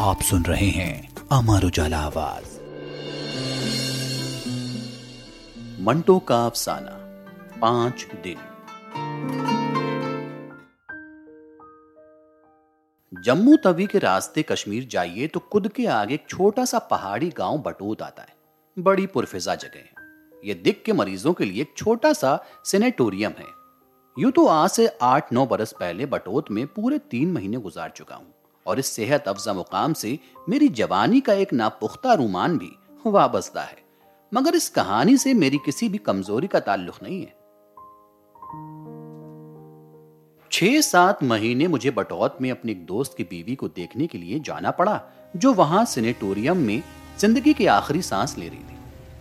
آپ سن رہے ہیں امر اجالا آواز۔ منٹو کا افسانہ 5 دن۔ جموں توی کے راستے کشمیر جائیے تو خود کے آگے ایک چھوٹا سا پہاڑی گاؤں بٹوت آتا ہے۔ بڑی پرفضا جگہ ہے۔ یہ دکھ کے مریضوں کے لیے ایک چھوٹا سا سینیٹوریم ہے۔ یوں تو آج سے 8-9 برس پہلے بٹوت میں پورے 3 مہینے گزار چکا ہوں، اور اس صحت افزا مقام سے میری جوانی کا ایک ناپختہ رومان بھی وابستہ ہے، مگر اس کہانی سے میری کسی بھی کمزوری کا تعلق نہیں ہے۔ 6-7 مہینے مجھے بٹوت میں اپنے ایک دوست کی بیوی کو دیکھنے کے لیے جانا پڑا، جو وہاں سینیٹوریم میں زندگی کی آخری سانس لے رہی تھی۔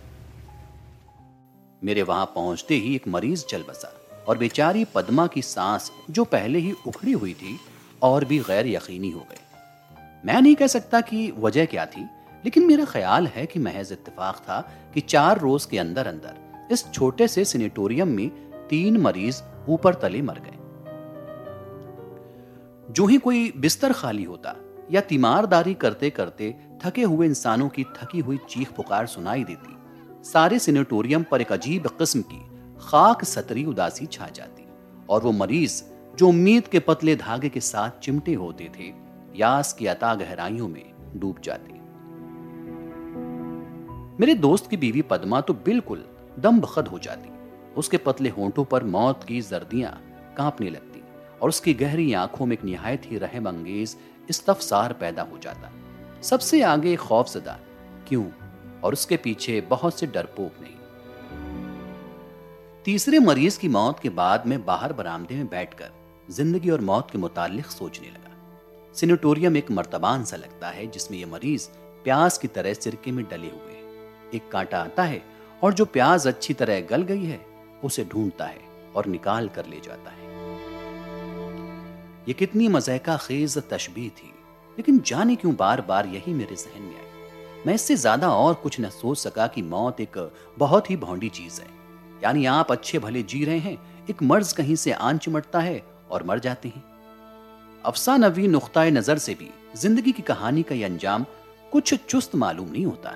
میرے وہاں پہنچتے ہی ایک مریض چل بسا، اور بیچاری پدما کی سانس جو پہلے ہی اکھڑی ہوئی تھی اور بھی غیر یقینی ہو گئی۔ میں نہیں کہہ سکتا کہ وجہ کیا تھی، لیکن میرا خیال ہے کہ محض اتفاق تھا کہ 4 روز کے اندر اس چھوٹے سے سینیٹوریم میں 3 مریض اوپر تلے مر گئے۔ جو ہی کوئی بستر خالی ہوتا یا تیمارداری کرتے کرتے تھکے ہوئے انسانوں کی تھکی ہوئی چیخ پکار سنائی دیتی، سارے سینیٹوریم پر ایک عجیب قسم کی خاک ستری اداسی چھا جاتی، اور وہ مریض جو امید کے پتلے دھاگے کے ساتھ چمٹے ہوتے تھے، یاس کی عطا گہرائیوں میں ڈوب جاتے۔ میرے دوست کی بیوی پدما تو بالکل دم بخد ہو جاتی۔ اس کے پتلے ہونٹوں پر موت کی زردیاں کانپنے لگتی، اور اس کی گہری آنکھوں میں ایک نہایت ہی رحم انگیز استفسار پیدا ہو جاتا۔ سب سے آگے خوف زدہ کیوں، اور اس کے پیچھے بہت سے ڈرپوک نہیں۔ تیسرے مریض کی موت کے بعد میں باہر برآمدے میں بیٹھ کر زندگی اور موت کے متعلق سوچنے لگا۔ سینیٹوریم ایک مرتبان سا لگتا ہے جس میں یہ مریض پیاز کی طرح سرکے میں ڈلے ہوئے ہیں۔ ایک کانٹا آتا ہے اور جو پیاز اچھی طرح گل گئی ہے اسے ڈھونڈتا ہے اور نکال کر لے جاتا ہے۔ یہ کتنی مضحکہ خیز تشبیہ تھی، لیکن جانے کیوں بار بار یہی میرے ذہن میں آئی۔ میں اس سے زیادہ اور کچھ نہ سوچ سکا کہ موت ایک بہت ہی بھونڈی چیز ہے۔ یعنی آپ اچھے بھلے جی رہے ہیں، ایک مرض کہیں سے آن چمٹتا ہے اور مر جاتے ہیں۔ افسانوی نقطۂ نظر سے بھی زندگی کی کہانی کا یہ انجام کچھ چست معلوم نہیں ہوتا۔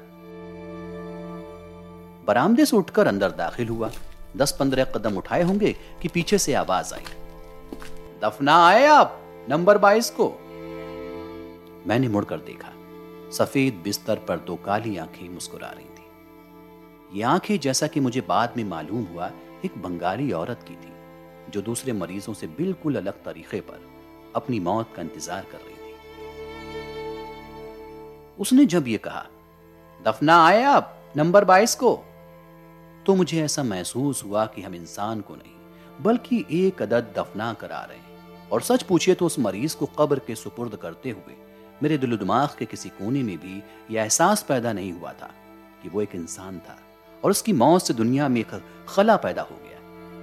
برآمدے سے اٹھ کر اندر داخل ہوا۔ 10-15 قدم اٹھائے ہوں گے کہ پیچھے سے آواز آئی، دفنا آئے آپ نمبر 22 کو۔ میں نے مڑ کر دیکھا، سفید بستر پر 2 کالی آنکھیں مسکرا رہی تھی۔ یہ آنکھیں، جیسا کہ مجھے بعد میں معلوم ہوا، ایک بنگالی عورت کی تھی جو دوسرے مریضوں سے بالکل الگ طریقے پر اپنی موت کا انتظار کر رہی تھی۔ اس نے جب یہ کہا، دفنا آئے آپ نمبر 22 کو، تو مجھے ایسا محسوس ہوا کہ ہم انسان کو نہیں بلکہ ایک عدد دفنا کر آ رہے ہیں۔ اور سچ پوچھے تو اس مریض کو قبر کے سپرد کرتے ہوئے میرے دل و دماغ کے کسی کونے میں بھی یہ احساس پیدا نہیں ہوا تھا کہ وہ ایک انسان تھا، اور اس کی موت سے دنیا میں ایک خلا پیدا ہو گیا۔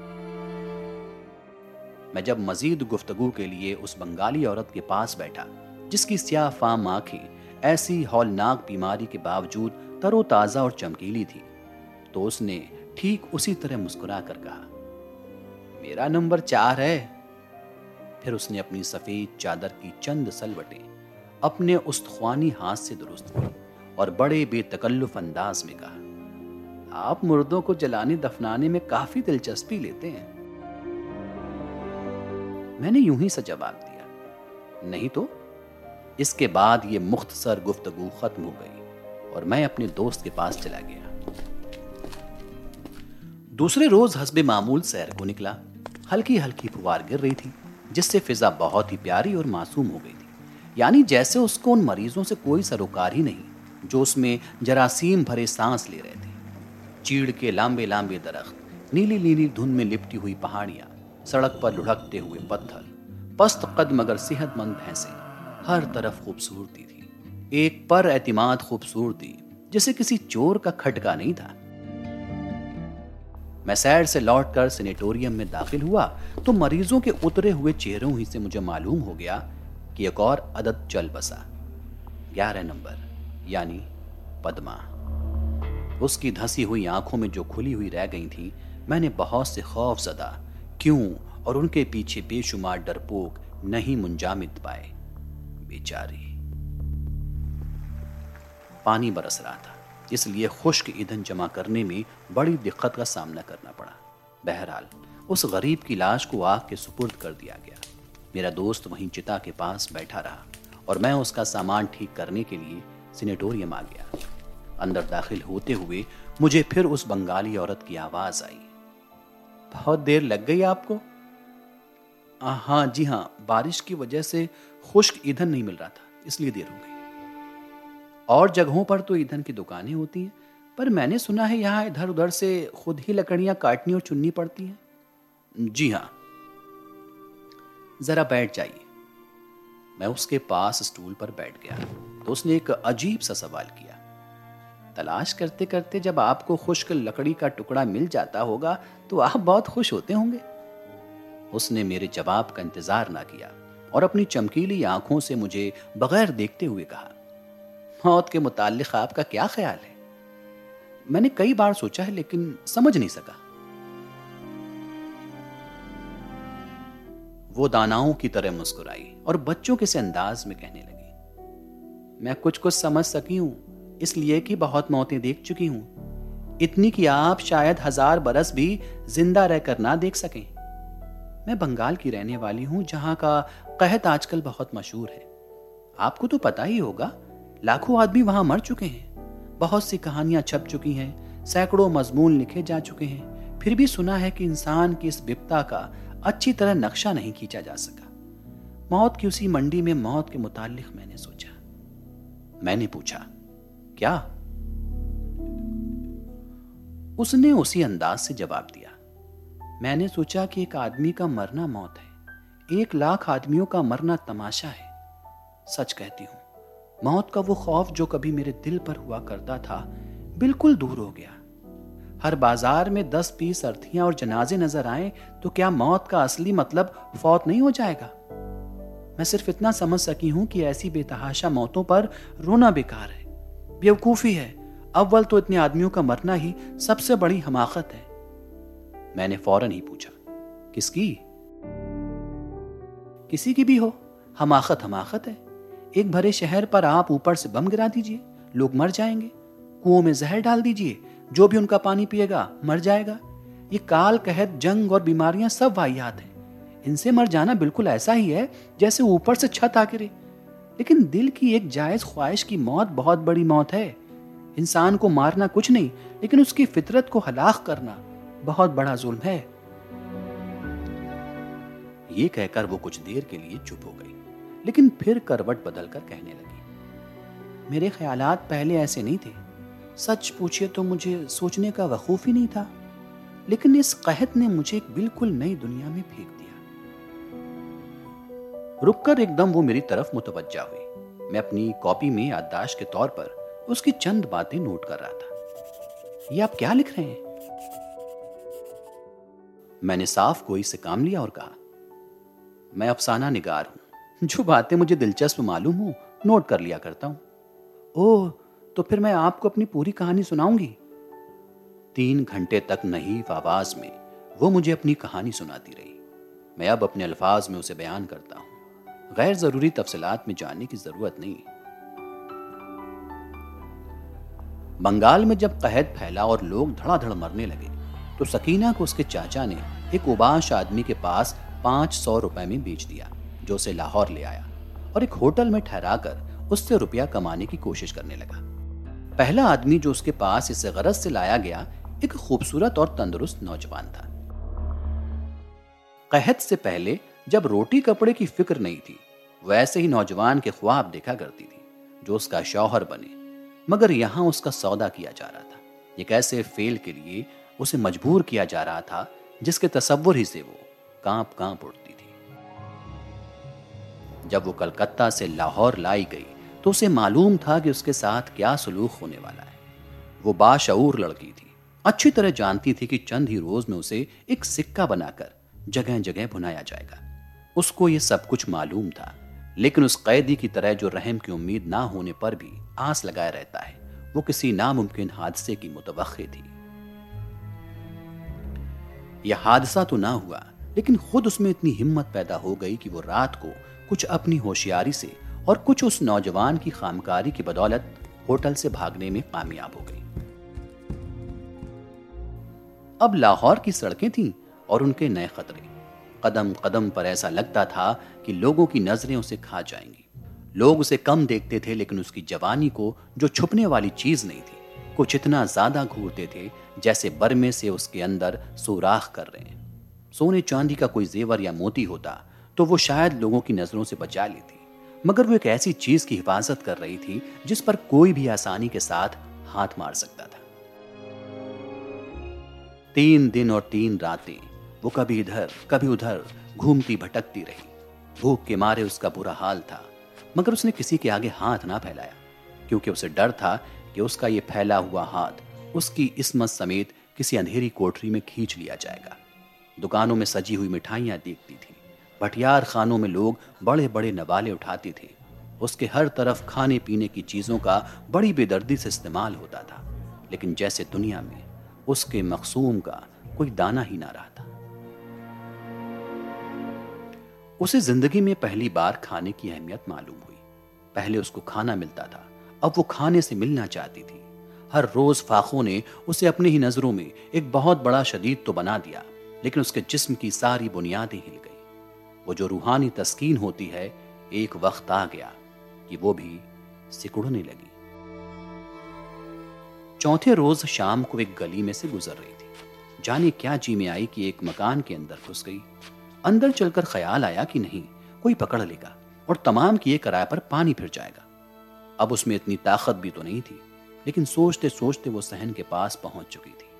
میں جب مزید گفتگو کے لیے اس بنگالی عورت کے پاس بیٹھا، جس کی سیاہ فام آنکھیں ایسی ہولناک بیماری کے باوجود تر و تازہ اور چمکیلی تھی، تو اس نے ٹھیک اسی طرح مسکرا کر کہا، میرا نمبر 4 ہے۔ پھر اس نے اپنی سفید چادر کی چند سلوٹیں اپنے استخوانی ہاتھ سے درست کی اور بڑے بے تکلف انداز میں کہا، آپ مردوں کو جلانے دفنانے میں کافی دلچسپی لیتے ہیں۔ میں نے یوں ہی سے جواب دیا، نہیں تو۔ اس کے بعد یہ مختصر گفتگو ختم ہو گئی اور میں اپنے دوست کے پاس چلا گیا۔ دوسرے روز حسب معمول سیر کو نکلا۔ ہلکی ہلکی پھوار گر رہی تھی، جس سے فضا بہت ہی پیاری اور معصوم ہو گئی تھی، یعنی جیسے اس کو ان مریضوں سے کوئی سروکار ہی نہیں جو اس میں جراثیم بھرے سانس لے رہے تھے۔ چیڑ کے لامبے لامبے درخت، نیلی نیلی دھند میں لپٹی ہوئی پہاڑیاں، سڑک پر لڑھکتے ہوئے پتھر، پست قد مگر صحت مند بھینسیں، ہر طرف خوبصورتی تھی، ایک پر اعتماد خوبصورتی جسے کسی چور کا کھٹکا نہیں تھا۔ میں سیر سے لوٹ کر سینیٹوریم میں داخل ہوا تو مریضوں کے اترے ہوئے چہروں ہی سے مجھے معلوم ہو گیا کہ ایک اور عدد چل بسا، 11 نمبر، یعنی پدما۔ اس کی دھسی ہوئی آنکھوں میں جو کھلی ہوئی رہ گئی تھی، میں نے بہت سے خوف زدہ کیوں اور ان کے پیچھے بے شمار ڈرپوک نہیں منجمد پائے۔ بیچاری۔ پانی برس رہا تھا، اس لیے خشک ایندھن جمع کرنے میں بڑی دقت کا سامنا کرنا پڑا۔ بہرحال اس غریب کی لاش کو آگ کے سپرد کر دیا گیا۔ میرا دوست وہیں چتا کے پاس بیٹھا رہا اور میں اس کا سامان ٹھیک کرنے کے لیے سینیٹوریم آ گیا۔ اندر داخل ہوتے ہوئے مجھے پھر اس بنگالی عورت کی آواز آئی، بہت دیر لگ گئی آپ کو؟ ہاں جی ہاں، بارش کی وجہ سے خشک ایندھن نہیں مل رہا تھا، اس لیے دیر ہو گئی۔ اور جگہوں پر تو ایندھن کی دکانیں ہوتی ہیں، پر میں نے سنا ہے یہاں ادھر ادھر سے خود ہی لکڑیاں کاٹنی اور چننی پڑتی ہیں۔ جی ہاں۔ ذرا بیٹھ جائیے۔ میں اس کے پاس اسٹول پر بیٹھ گیا تو اس نے ایک عجیب سا سوال کیا، تلاش کرتے کرتے جب آپ کو خشک لکڑی کا ٹکڑا مل جاتا ہوگا تو آپ بہت خوش ہوتے ہوں گے۔ اس نے میرے جواب کا انتظار نہ کیا اور اپنی چمکیلی آنکھوں سے مجھے بغیر دیکھتے ہوئے کہا، موت کے متعلق آپ کا کیا خیال ہے؟ میں نے کئی بار سوچا ہے لیکن سمجھ نہیں سکا۔ وہ داناؤں کی طرح مسکرائی اور بچوں کے سے انداز میں کہنے لگی، میں کچھ سمجھ سکی ہوں، اس لیے کہ بہت موتیں دیکھ چکی ہوں، اتنی کہ آپ شاید 1000 برس بھی زندہ رہ کر نہ دیکھ سکیں۔ میں بنگال کی رہنے والی ہوں، جہاں کا قحط آج کل بہت مشہور ہے۔ آپ کو تو پتا ہی ہوگا، لاکھوں آدمی وہاں مر چکے ہیں، بہت سی کہانیاں چھپ چکی ہیں، سینکڑوں مضمون لکھے جا چکے ہیں، پھر بھی سنا ہے کہ انسان کی اس بپتا کا اچھی طرح نقشہ نہیں کھینچا جا سکا۔ موت کی اسی منڈی میں موت کے متعلق میں نے سوچا۔ میں نے پوچھا، کیا؟ اس نے اسی انداز سے جواب دیا، میں نے سوچا کہ ایک آدمی کا مرنا موت ہے، 1,00,000 آدمیوں کا مرنا تماشا ہے۔ سچ کہتی ہوں، موت کا وہ خوف جو کبھی میرے دل پر ہوا کرتا تھا بالکل دور ہو گیا۔ ہر بازار میں 10-20 ارتھیاں اور جنازے نظر آئیں تو کیا موت کا اصلی مطلب فوت نہیں ہو جائے گا؟ میں صرف اتنا سمجھ سکی ہوں کہ ایسی بے تحاشا موتوں پر رونا بیکار ہے، بیوقوفی ہے، اول تو اتنے آدمیوں کا مرنا ہی سب سے بڑی حماقت ہے۔ میں نے فوراً ہی پوچھا، کس کی؟ کسی کی بھی ہو، حماقت حماقت ہے۔ ایک بھرے شہر پر آپ اوپر سے بم گرا دیجئے، لوگ مر جائیں گے۔ کنووں میں زہر ڈال دیجئے، جو بھی ان کا پانی پیے گا مر جائے گا۔ یہ کال قحط جنگ اور بیماریاں سب واہیات ہیں، ان سے مر جانا بالکل ایسا ہی ہے جیسے اوپر سے چھت آ گرے۔ لیکن دل کی ایک جائز خواہش کی موت بہت بڑی موت ہے۔ انسان کو مارنا کچھ نہیں، لیکن اس کی فطرت کو ہلاک کرنا بہت بڑا ظلم ہے۔ یہ کہہ کر وہ کچھ دیر کے لیے چپ ہو گئی، لیکن پھر کروٹ بدل کر کہنے لگی، میرے خیالات پہلے ایسے نہیں تھے، سچ پوچھئے تو مجھے سوچنے کا وقوف ہی نہیں تھا، لیکن اس قحط نے مجھے ایک بالکل نئی دنیا میں پھینک دیا۔ رک کر ایک دم وہ میری طرف متوجہ ہوئی۔ میں اپنی کاپی میں یادداشت کے طور پر اس کی چند باتیں نوٹ کر رہا تھا۔ یہ آپ کیا لکھ رہے ہیں؟ میں نے صاف گوئی سے کام لیا اور کہا، میں افسانہ نگار ہوں، جو باتیں مجھے دلچسپ معلوم ہوں نوٹ کر لیا کرتا ہوں۔ اوہ، تو پھر میں آپ کو اپنی پوری کہانی سناؤں گی۔ 3 گھنٹے تک نحیف آواز میں وہ مجھے اپنی کہانی سناتی رہی۔ میں اب اپنے الفاظ میں اسے بیان کرتا ہوں، غیر ضروری تفصیلات میں جاننے کی ضرورت نہیں۔ بنگال میں جب قحط پھیلا اور لوگ دھڑا دھڑ مرنے لگے تو سکینہ کو اس کے چاچا نے ایک اوباش آدمی کے پاس 500 روپے میں بیچ دیا، جو اسے لاہور لے آیا اور ایک ہوٹل میں ٹھہرا کر اس سے روپیہ کمانے کی کوشش کرنے لگا۔ پہلا آدمی جو اس کے پاس اسے غرض سے لایا گیا ایک خوبصورت اور تندرست نوجوان تھا۔ قحط سے پہلے جب روٹی کپڑے کی فکر نہیں تھی، وہ ایسے ہی نوجوان کے خواب دیکھا کرتی تھی جو اس کا شوہر بنے، مگر یہاں اس کا سودا کیا جا رہا تھا۔ ایک ایسے فعل کے لیے اسے مجبور کیا جا رہا تھا جس کے تصور ہی سے وہ کانپ کانپ اٹھتی تھی۔ جب وہ کلکتہ سے لاہور لائی گئی تو اسے معلوم تھا کہ اس کے ساتھ کیا سلوک ہونے والا ہے۔ وہ باشعور لڑکی تھی، اچھی طرح جانتی تھی کہ چند ہی روز میں اسے ایک سکہ بنا کر جگہ جگہ بھنایا جائے گا۔ اس کو یہ سب کچھ معلوم تھا، لیکن اس قیدی کی طرح جو رحم کی امید نہ ہونے پر بھی آس لگائے رہتا ہے، وہ کسی ناممکن حادثے کی متوقع تھی۔ یہ حادثہ تو نہ ہوا، لیکن خود اس میں اتنی ہمت پیدا ہو گئی کہ وہ رات کو کچھ اپنی ہوشیاری سے اور کچھ اس نوجوان کی خامکاری کی بدولت ہوٹل سے بھاگنے میں کامیاب ہو گئی۔ اب لاہور کی سڑکیں تھیں اور ان کے نئے خطرے۔ قدم قدم پر ایسا لگتا تھا کہ لوگوں کی نظریں اسے کھا جائیں گی۔ لوگ اسے کم دیکھتے تھے، لیکن اس کی جوانی کو جو چھپنے والی چیز نہیں تھی، کچھ اتنا زیادہ گھورتے تھے جیسے برمے سے اس کے اندر سوراخ کر رہے ہیں۔ سونے چاندی کا کوئی زیور یا موتی ہوتا تو وہ شاید لوگوں کی نظروں سے بچا لیتی، مگر وہ ایک ایسی چیز کی حفاظت کر رہی تھی جس پر کوئی بھی آسانی کے ساتھ ہاتھ مار سکتا تھا۔ 3 دن اور 3 راتیں وہ کبھی ادھر کبھی ادھر گھومتی بھٹکتی رہی۔ بھوک کے مارے اس کا برا حال تھا، مگر اس نے کسی کے آگے ہاتھ نہ پھیلایا، کیونکہ اسے ڈر تھا کہ اس کا یہ پھیلا ہوا ہاتھ اس کی عصمت سمیت کسی اندھیری کوٹری میں کھینچ لیا جائے گا۔ دکانوں میں سجی ہوئی مٹھائیاں دیکھتی تھی، بھٹیار خانوں میں لوگ بڑے بڑے نوالے اٹھاتے تھے، اس کے ہر طرف کھانے پینے کی چیزوں کا بڑی بے دردی سے استعمال ہوتا تھا، لیکن جیسے دنیا میں اس کے مخصوم کا کوئی دانہ ہی نہ رہا تھا۔ اسے زندگی میں پہلی بار کھانے کی اہمیت معلوم ہوئی۔ پہلے اس کو کھانا ملتا تھا، اب وہ کھانے سے ملنا چاہتی تھی۔ ہر روز فاقوں نے اسے اپنی ہی نظروں میں ایک بہت بڑا شدید تو بنا دیا، لیکن اس کے جسم کی ساری بنیادیں ہل گئی۔ وہ جو روحانی تسکین ہوتی ہے، ایک وقت آ گیا کہ وہ بھی سکڑنے لگی۔ چوتھے روز شام کو ایک گلی میں سے گزر رہی تھی۔ جانے کیا جی میں آئی کہ ایک مکان کے اندر گھس گئی۔ اندر چل کر خیال آیا کہ نہیں، کوئی پکڑ لے گا اور تمام کیے کرائے پر پانی پھر جائے گا۔ اب اس میں اتنی طاقت بھی تو نہیں تھی، لیکن سوچتے سوچتے وہ صحن کے پاس پہنچ چکی تھی۔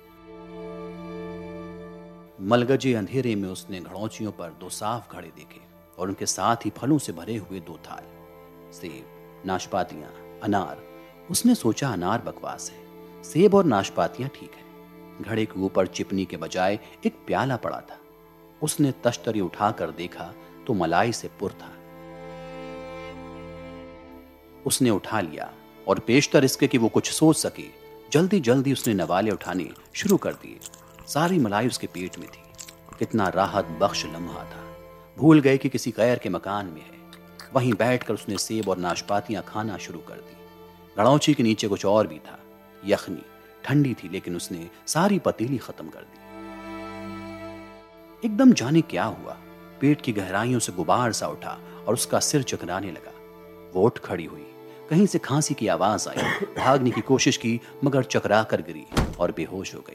ملگجے اندھیرے میں اس نے گھڑوچیوں پر 2 صاف گھڑے دیکھے اور ان کے ساتھ ہی پھلوں سے بھرے ہوئے 2 تھال، سیب، ناشپاتیاں، انار۔ اس نے سوچا انار بکواس ہے، سیب اور ناشپاتیاں ٹھیک ہیں۔ گھڑے کے اوپر چپنی کے بجائے ایک پیالہ پڑا تھا۔ اس نے تشتری اٹھا کر دیکھا تو ملائی سے پر تھا۔ اس نے اٹھا لیا اور پیشتر اس کے کہ وہ کچھ سوچ سکے، جلدی جلدی اس نے نوالے اٹھانے شروع کر دیے۔ ساری ملائی اس کے پیٹ میں تھی۔ کتنا راحت بخش لمحہ تھا۔ بھول گئے کہ کسی غیر کے مکان میں ہے۔ وہیں بیٹھ کر اس نے سیب اور ناشپاتیاں کھانا شروع کر دی۔ گھڑوچی کے نیچے کچھ اور بھی تھا، یخنی، ٹھنڈی تھی، لیکن اس نے ساری پتیلی ختم کر دی۔ ایک دم جانے کیا ہوا، پیٹ کی گہرائیوں سے غبار سا اٹھا اور اس کا سر چکرانے لگا۔ وہ اٹھ کھڑی ہوئی، کہیں سے کھانسی کی آواز آئی، بھاگنے کی کوشش کی مگر چکرا کر گری اور بے ہوش ہو گئی۔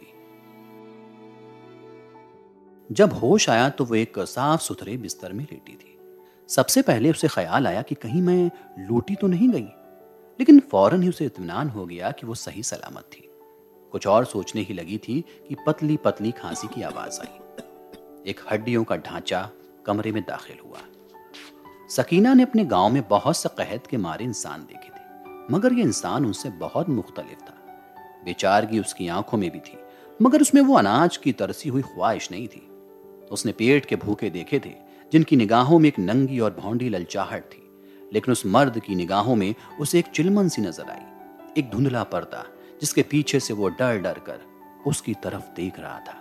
جب ہوش آیا تو وہ ایک صاف ستھرے بستر میں لیٹی تھی۔ سب سے پہلے اسے خیال آیا کہ کہیں میں لوٹی تو نہیں گئی، لیکن فوراً ہی اسے اطمینان ہو گیا کہ وہ صحیح سلامت تھی۔ کچھ اور سوچنے ہی لگی تھی کہ پتلی پتلی کھانسی کی آواز آئی۔ ایک ہڈیوں کا ڈھانچہ کمرے میں داخل ہوا۔ سکینہ نے اپنے گاؤں میں بہت سے قحط کے مارے انسان دیکھے تھے، مگر یہ انسان ان سے بہت مختلف تھا۔ بیچارگی اس کی آنکھوں میں بھی تھی، مگر اس میں وہ اناج کی ترسی ہوئی خواہش نہیں تھی۔ اس نے پیٹ کے بھوکے دیکھے تھے جن کی نگاہوں میں ایک ننگی اور بھونڈی للچاہٹ تھی، لیکن اس مرد کی نگاہوں میں اسے ایک چلمن سی نظر آئی، ایک دھندلا پردہ جس کے پیچھے سے وہ ڈر ڈر کر اس کی طرف دیکھ رہا تھا۔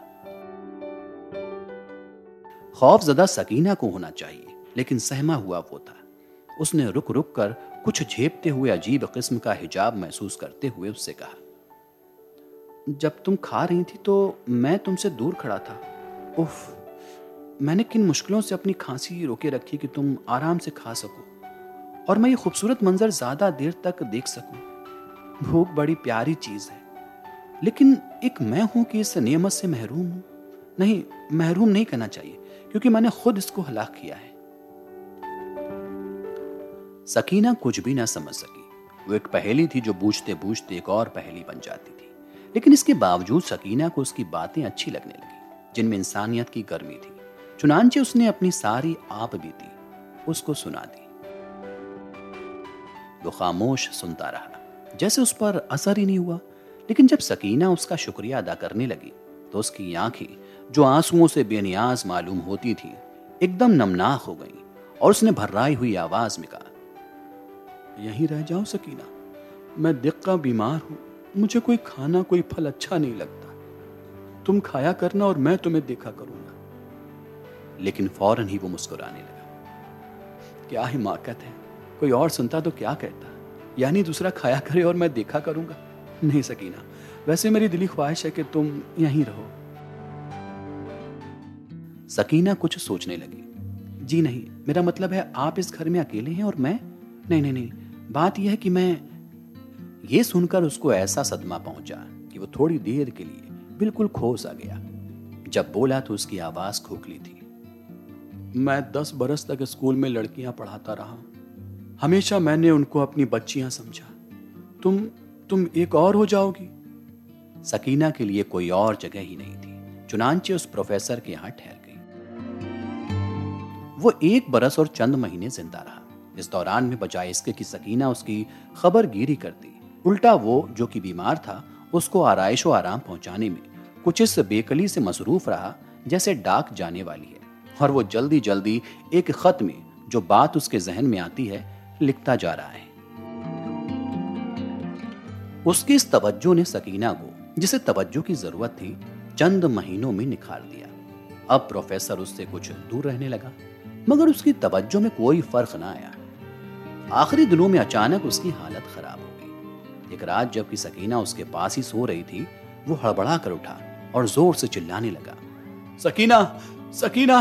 خوف زدہ سکینہ کو ہونا چاہیے، لیکن سہما ہوا وہ تھا۔ اس نے رک رک کر کچھ جھیپتے ہوئے عجیب قسم کا حجاب محسوس کرتے ہوئے اس سے کہا، جب تم کھا رہی تھی تو میں تم سے دور کھڑا تھا۔ اف، میں نے کن مشکلوں سے اپنی کھانسی روکے رکھی کہ تم آرام سے کھا سکو اور میں یہ خوبصورت منظر زیادہ دیر تک دیکھ سکوں۔ بھوک بڑی پیاری چیز ہے، لیکن ایک میں ہوں کہ اس نعمت سے محروم ہوں۔ نہیں، محروم نہیں کرنا چاہیے، کیونکہ میں نے خود اس کو ہلاک کیا ہے۔ سکینہ کچھ بھی نہ سمجھ سکی۔ وہ ایک پہیلی تھی جو بوجھتے بوجھتے ایک اور پہیلی بن جاتی تھی، لیکن اس کے باوجود سکینہ کو اس کی باتیں اچھی لگنے لگی جن میں انسانیت کی گرمی تھی۔ چنانچہ اس نے اپنی ساری آپ بیتی اس کو سنا دی۔ وہ خاموش سنتا رہا، جیسے اس پر اثر ہی نہیں ہوا، لیکن جب سکینہ اس کا شکریہ ادا کرنے لگی تو اس کی آنکھیں جو آنسوؤں سے بے نیاز معلوم ہوتی تھی ایک دم نمناک ہو گئیں اور اس نے بھررائی ہوئی آواز میں کہا، یہیں رہ جاؤ سکینہ، میں دقہ بیمار ہوں، مجھے کوئی کھانا کوئی پھل اچھا نہیں لگتا، تم کھایا کرنا اور میں تمہیں دیکھا کروں گا۔ لیکن فوراً ہی وہ مسکرانے لگا۔ کیا حماقت ہے، کوئی اور سنتا تو کیا کہتا، یعنی دوسرا کھایا کرے اور میں دیکھا کروں گا؟ نہیں سکینہ، ویسے میری دلی خواہش ہے کہ تم یہیں رہو۔ سکینہ کچھ سوچنے لگی۔ جی نہیں، میرا مطلب ہے آپ اس گھر میں اکیلے ہیں اور میں؟ نہیں، بات یہ ہے کہ میں… یہ سن کر اس کو ایسا صدمہ پہنچا کہ وہ تھوڑی دیر کے لیے بالکل کھوس آ گیا۔ جب بولا تو اس کی آواز کھوکھلی تھی۔ میں 10 برس تک اسکول میں لڑکیاں پڑھاتا رہا، ہمیشہ میں نے ان کو اپنی بچیاں سمجھا۔ تم ایک اور ہو جاؤ گی؟ سکینہ کے لیے کوئی اور جگہ ہی نہیں تھی، چنانچہ اس پروفیسر کے یہاں ٹھہر گئی۔ وہ 1 برس اور چند مہینے زندہ رہا۔ اس دوران میں بجائے اس کے کہ سکینہ اس کی خبر گیری کرتی، الٹا وہ جو کہ بیمار تھا اس کو آرائش و آرام پہنچانے میں کچھ اس بےقلی سے مصروف رہا جیسے ڈاک جانے والی ہے، اور وہ جلدی جلدی ایک خط میں جو بات اس کے ذہن میں آتی ہے لکھتا جا رہا ہے۔ اس کی اس توجہ نے سکینہ کو، جسے توجہ کی ضرورت تھی، چند مہینوں میں نکھار دیا۔ اب پروفیسر اس سے کچھ دور رہنے لگا، مگر اس کی توجہ میں کوئی فرق نہ آیا۔ آخری دنوں میں اچانک اس کی حالت خراب ہو گئی۔ ایک رات جب کہ سکینہ اس کے پاس ہی سو رہی تھی، وہ ہڑبڑا کر اٹھا اور زور سے چلانے لگا، سکینہ، سکینہ!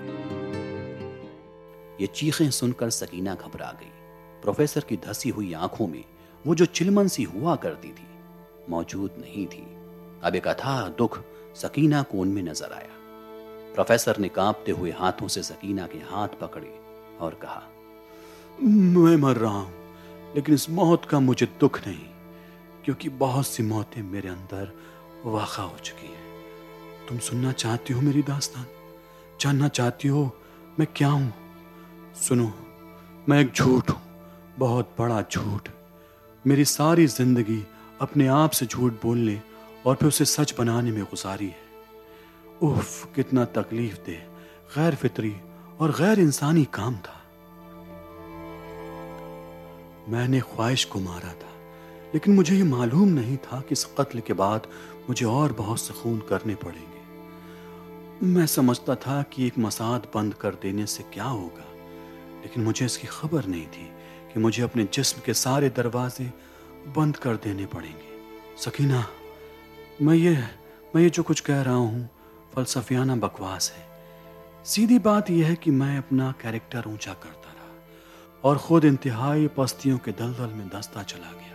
یہ چیخیں سن کر سکینہ گھبرا گئی۔ پروفیسر کی دھسی ہوئی آنکھوں میں وہ جو چلمن سی ہوا کرتی تھی موجود نہیں تھی۔ اب ایک اتھاہ دکھ سکینہ کو ان میں نظر آیا۔ پروفیسر نے کانپتے ہوئے ہاتھوں سے سکینہ کے ہاتھ پکڑے اور کہا، میں مر رہا ہوں، لیکن اس موت کا مجھے دکھ نہیں، کیونکہ بہت سی موتیں میرے اندر واقع ہو چکی ہیں۔ تم سننا چاہتی ہو میری داستان؟ جاننا چاہتی ہو میں کیا ہوں؟ سنو، میں ایک جھوٹ ہوں، بہت بڑا جھوٹ۔ میری ساری زندگی اپنے آپ سے جھوٹ بولنے اور پھر اسے سچ بنانے میں گزاری ہے۔ اوف، کتنا تکلیف دہ، غیر فطری اور غیر انسانی کام تھا۔ میں نے خواہش کو مارا تھا، لیکن مجھے یہ معلوم نہیں تھا کہ اس قتل کے بعد مجھے اور بہت سے خون کرنے پڑیں گے۔ میں سمجھتا تھا کہ ایک مساعد بند کر دینے سے کیا ہوگا، لیکن مجھے اس کی خبر نہیں تھی کہ مجھے اپنے جسم کے سارے دروازے بند کر دینے پڑیں گے۔ سکینہ، میں یہ جو کچھ کہہ رہا ہوں فلسفیانہ بکواس ہے۔ سیدھی بات یہ ہے کہ میں اپنا کیریکٹر اونچا کرتا رہا اور خود انتہائی پستیوں کے دلدل میں دھستا چلا گیا۔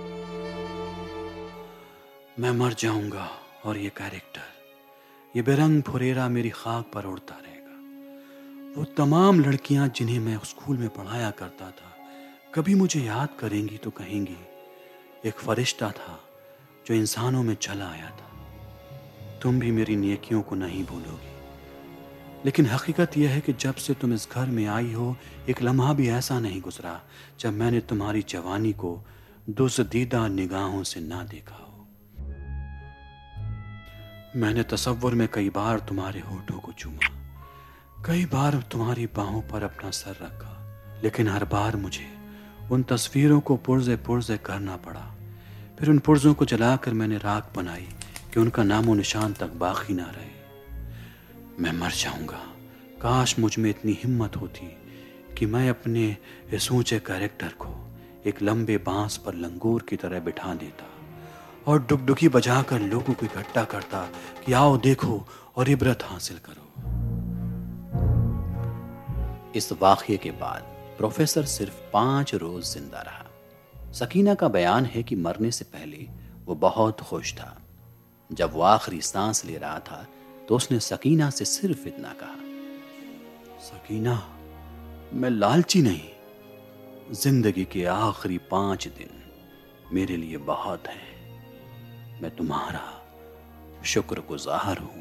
میں مر جاؤں گا اور یہ کیریکٹر، یہ بے رنگ پھریرا میری خاک پر اڑتا رہے گا۔ وہ تمام لڑکیاں جنہیں میں اسکول میں پڑھایا کرتا تھا کبھی مجھے یاد کریں گی تو کہیں گی، ایک فرشتہ تھا جو انسانوں میں چلا آیا تھا۔ تم بھی میری نیکیوں کو نہیں بھولو گی، لیکن حقیقت یہ ہے کہ جب سے تم اس گھر میں آئی ہو، ایک لمحہ بھی ایسا نہیں گزرا جب میں نے تمہاری جوانی کو دزدیدہ نگاہوں سے نہ دیکھا ہو۔ میں نے تصور میں کئی بار تمہارے ہونٹوں کو چوما، کئی بار تمہاری باہوں پر اپنا سر رکھا، لیکن ہر بار مجھے ان تصویروں کو پرزے کرنا پڑا۔ پھر ان پرزوں کو جلا کر میں نے راکھ بنائی کہ ان کا نام و نشان تک باقی نہ رہے۔ میں مر جاؤں گا، کاش مجھ میں اتنی ہمت ہوتی کہ میں اپنے اس اونچے کیریکٹر کو ایک لمبے بانس پر لنگور کی طرح بٹھا دیتا اور ڈگڈگی بجا کر لوگوں کو اکٹھا کرتا کہ آؤ دیکھو اور عبرت حاصل کرو۔ اس واقعے کے بعد پروفیسر صرف 5 روز زندہ رہا۔ سکینہ کا بیان ہے کہ مرنے سے پہلے وہ بہت خوش تھا۔ جب وہ آخری سانس لے رہا تھا تو اس نے سکینہ سے صرف اتنا کہا، سکینہ، میں لالچی نہیں، زندگی کے آخری 5 دن میرے لیے بہت ہیں، میں تمہارا شکر گزار ہوں۔